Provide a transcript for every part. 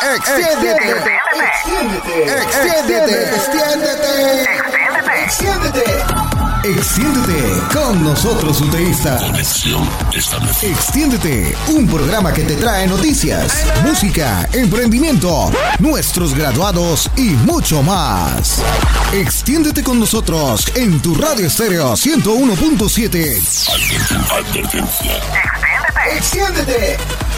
Extiéndete con nosotros, UTEísta. Conexión establecida. Extiéndete, un programa que te trae noticias, música, emprendimiento, nuestros graduados y mucho más. Extiéndete con nosotros en tu radio estéreo 101.7. Advertencia. Extiéndete.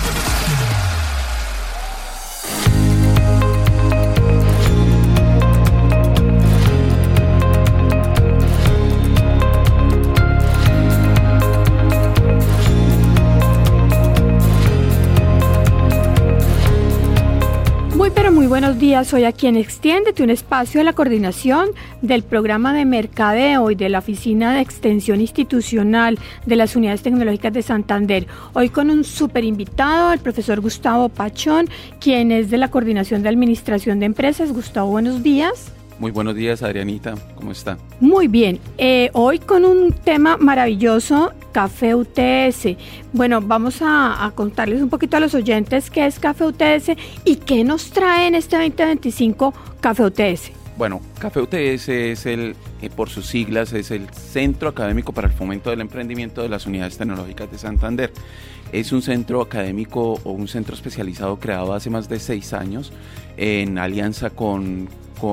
Muy buenos días, hoy aquí en Extiéndete, un espacio de la coordinación del programa de mercadeo y de la Oficina de Extensión Institucional de las Unidades Tecnológicas de Santander. Hoy con un súper invitado, el profesor Gustavo Pachón, quien es de la Coordinación de Administración de Empresas. Gustavo, buenos días. Muy buenos días, Adrianita, ¿cómo está? Muy bien, hoy con un tema maravilloso, Café UTS. Bueno, vamos a contarles un poquito a los oyentes qué es Café UTS y qué nos trae en este 2025 Café UTS. Bueno, Café UTS es por sus siglas, es el Centro Académico para el Fomento del Emprendimiento de las Unidades Tecnológicas de Santander. Es un centro académico o un centro especializado creado hace más de 6 años en alianza con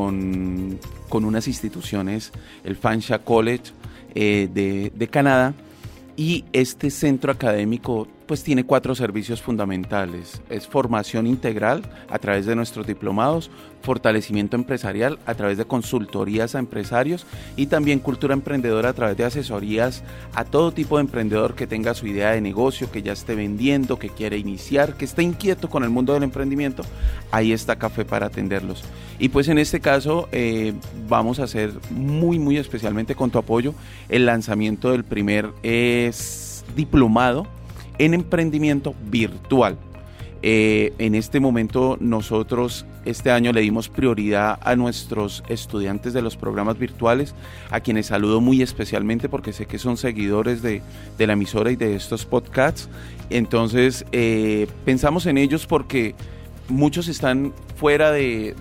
unas instituciones, el Fanshawe College de Canadá, y este centro académico pues tiene 4 servicios fundamentales. Es formación integral a través de nuestros diplomados, fortalecimiento empresarial a través de consultorías a empresarios y también cultura emprendedora a través de asesorías a todo tipo de emprendedor que tenga su idea de negocio, que ya esté vendiendo, que quiere iniciar, que esté inquieto con el mundo del emprendimiento. Ahí está Café para atenderlos. Y pues en este caso vamos a hacer muy especialmente con tu apoyo el lanzamiento del primer diplomado en emprendimiento virtual. En este momento nosotros este año le dimos prioridad a nuestros estudiantes de los programas virtuales, a quienes saludo muy especialmente porque sé que son seguidores de la emisora y de estos podcasts. Entonces pensamos en ellos porque muchos están fuera de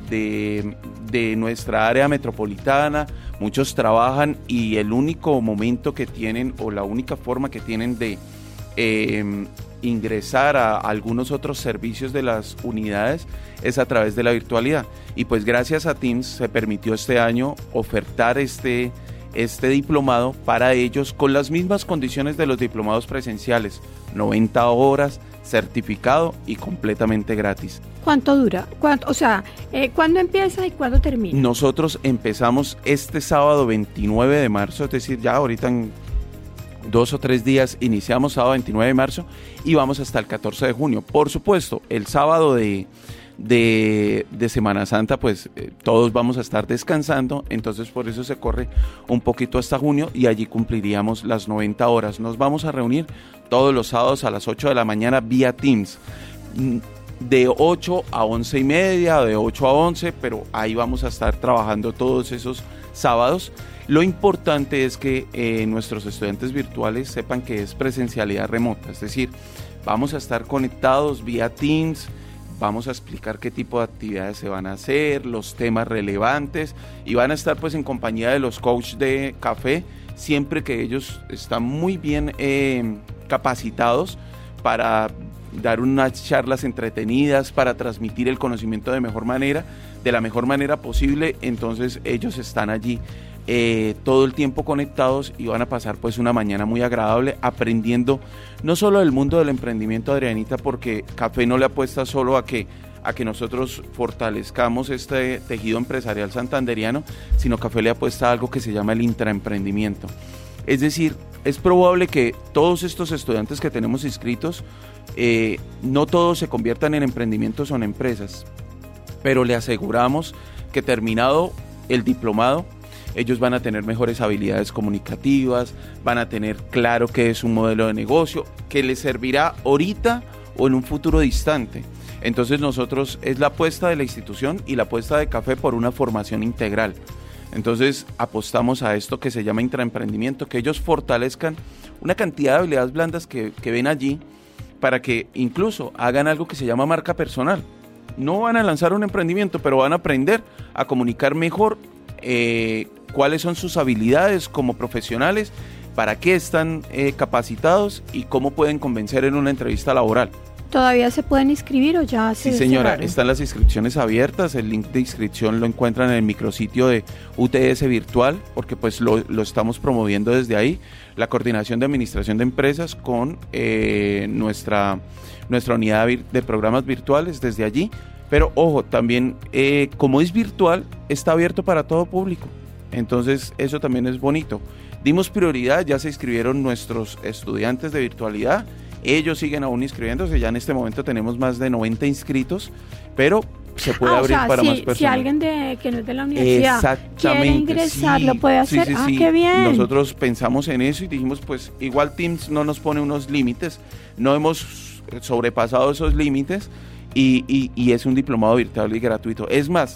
nuestra área metropolitana, muchos trabajan y el único momento que tienen o la única forma que tienen de ingresar a algunos otros servicios de las unidades es a través de la virtualidad. Y pues gracias a Teams se permitió este año ofertar este diplomado para ellos con las mismas condiciones de los diplomados presenciales, 90 horas, certificado y completamente gratis. ¿Cuánto dura? ¿Cuándo empieza y cuándo termina? Nosotros empezamos este sábado 29 de marzo, es decir, ya ahorita en 2 o 3 días iniciamos sábado 29 de marzo y vamos hasta el 14 de junio. Por supuesto, el sábado de Semana Santa, pues todos vamos a estar descansando, entonces por eso se corre un poquito hasta junio y allí cumpliríamos las 90 horas. Nos vamos a reunir todos los sábados a las 8 de la mañana vía Teams, de 8 a 11 y media, de 8 a 11, pero ahí vamos a estar trabajando todos esos sábados. Lo importante es que nuestros estudiantes virtuales sepan que es presencialidad remota, es decir, vamos a estar conectados vía Teams, vamos a explicar qué tipo de actividades se van a hacer, los temas relevantes y van a estar pues en compañía de los coaches de Café, siempre que ellos están muy bien capacitados para dar unas charlas entretenidas, para transmitir el conocimiento de la mejor manera posible. Entonces ellos están allí todo el tiempo conectados y van a pasar pues una mañana muy agradable aprendiendo no solo del mundo del emprendimiento, Adrianita, porque Café no le apuesta solo a que nosotros fortalezcamos este tejido empresarial santanderiano, sino Café le apuesta a algo que se llama el intraemprendimiento. Es decir, es probable que todos estos estudiantes que tenemos inscritos, no todos se conviertan en emprendimientos o en empresas, pero le aseguramos que terminado el diplomado, ellos van a tener mejores habilidades comunicativas, van a tener claro qué es un modelo de negocio, que les servirá ahorita o en un futuro distante. Entonces nosotros es la apuesta de la institución y la apuesta de Café por una formación integral. Entonces apostamos a esto que se llama intraemprendimiento, que ellos fortalezcan una cantidad de habilidades blandas que ven allí para que incluso hagan algo que se llama marca personal. no van a lanzar un emprendimiento, pero van a aprender a comunicar mejor cuáles son sus habilidades como profesionales, para qué están capacitados y cómo pueden convencer en una entrevista laboral. ¿Todavía se pueden inscribir o ya se Sí, señora, cerraron? están las inscripciones abiertas. El link de inscripción lo encuentran en el micrositio de UTS Virtual, porque pues lo estamos promoviendo desde ahí. La Coordinación de Administración de Empresas con nuestra unidad de programas virtuales desde allí. Pero ojo, también como es virtual, está abierto para todo público. Entonces eso también es bonito. Dimos prioridad, ya se inscribieron nuestros estudiantes de virtualidad. Ellos siguen aún inscribiéndose, ya en este momento tenemos más de 90 inscritos, pero se puede abrir para más personas. Si alguien que no es de la universidad quiere ingresar, sí, lo puede hacer. Sí. ¡Qué bien! Nosotros pensamos en eso y dijimos, pues igual Teams no nos pone unos límites, no hemos sobrepasado esos límites y es un diplomado virtual y gratuito. Es más,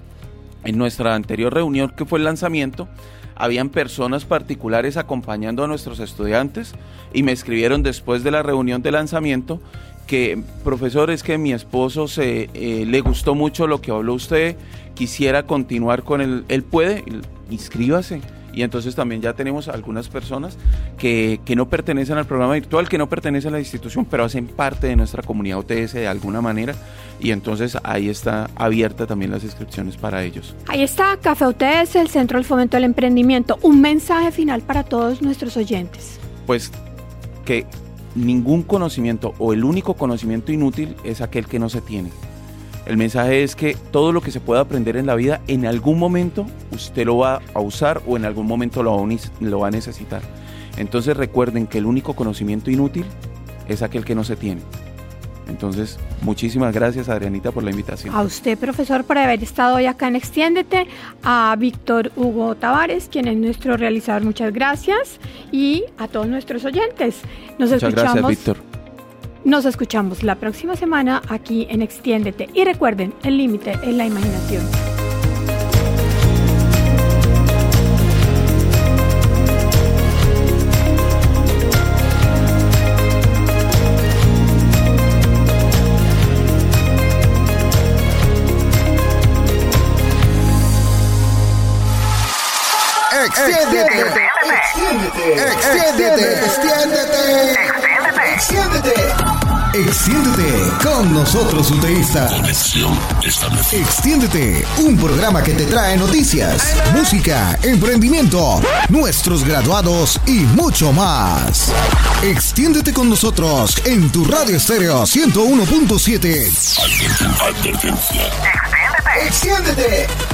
en nuestra anterior reunión, que fue el lanzamiento, habían personas particulares acompañando a nuestros estudiantes y me escribieron después de la reunión de lanzamiento que, profesor, es que mi esposo le gustó mucho lo que habló usted, quisiera continuar con él puede, inscríbase. Y entonces también ya tenemos algunas personas que no pertenecen al programa virtual, que no pertenecen a la institución, pero hacen parte de nuestra comunidad UTS de alguna manera. Y entonces ahí está abierta también las inscripciones para ellos. Ahí está, Café UTS, el Centro del Fomento del Emprendimiento. Un mensaje final para todos nuestros oyentes. Pues que ningún conocimiento o el único conocimiento inútil es aquel que no se tiene. El mensaje es que todo lo que se pueda aprender en la vida, en algún momento usted lo va a usar o en algún momento lo va a necesitar. Entonces recuerden que el único conocimiento inútil es aquel que no se tiene. Entonces, muchísimas gracias, Adrianita, por la invitación. A usted, profesor, por haber estado hoy acá en Extiéndete. A Víctor Hugo Tavares, quien es nuestro realizador, muchas gracias. Y a todos nuestros oyentes. Muchas gracias, Víctor. Nos escuchamos la próxima semana aquí en Extiéndete. Y recuerden, el límite es la imaginación. Extiéndete con nosotros, UTIstas. Conexión establecida. Extiéndete, un programa que te trae noticias, música, emprendimiento, nuestros graduados y mucho más. Extiéndete con nosotros en tu radio estéreo 101.7. Advertencia. Extiéndete.